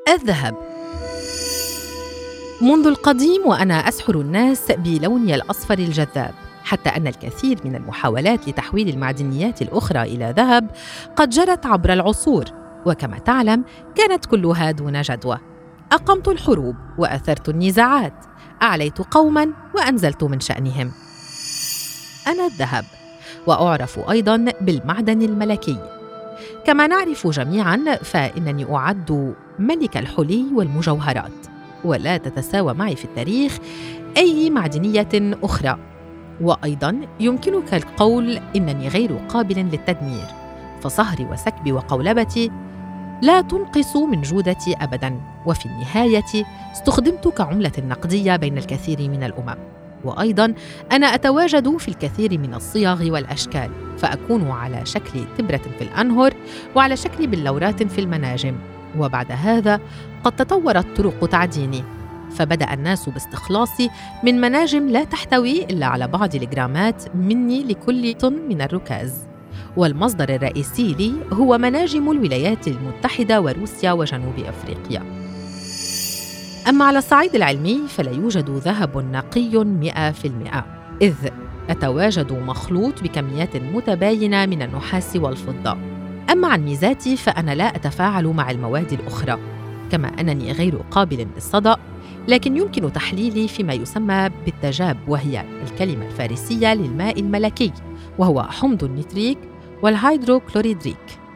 الذهب. منذ القديم وأنا أسحر الناس بلوني الأصفر الجذاب، حتى أن الكثير من المحاولات لتحويل المعدنيات الأخرى إلى ذهب قد جرت عبر العصور، وكما تعلم كانت كلها دون جدوى. أقمت الحروب وأثرت النزاعات، أعليت قوماً وأنزلت من شأنهم. أنا الذهب، وأعرف أيضاً بالمعدن الملكي. كما نعرف جميعاً فإنني أعد ملك الحلي والمجوهرات، ولا تتساوى معي في التاريخ أي معدنية أخرى. وأيضاً يمكنك القول إنني غير قابل للتدمير، فصهري وسكبي وقولبتي لا تنقص من جودتي أبداً، وفي النهاية استخدمت كعملة نقدية بين الكثير من الأمم. وأيضاً أنا أتواجد في الكثير من الصيغ والأشكال، فأكون على شكل تبرة في الأنهر وعلى شكل بلورات في المناجم. وبعد هذا قد تطورت طرق تعديني، فبدأ الناس باستخلاصي من مناجم لا تحتوي إلا على بعض الجرامات مني لكل طن من الركاز، والمصدر الرئيسي لي هو مناجم الولايات المتحدة وروسيا وجنوب أفريقيا. أما على الصعيد العلمي فلا يوجد ذهب نقي 100%، إذ أتواجد مخلوط بكميات متباينة من النحاس والفضة. أما عن ميزاتي فأنا لا أتفاعل مع المواد الأخرى، كما أنني غير قابل للصدأ، لكن يمكن تحليلي فيما يسمى بالتجاب، وهي الكلمة الفارسية للماء الملكي، وهو حمض النيتريك والهيدروكلوريدريك.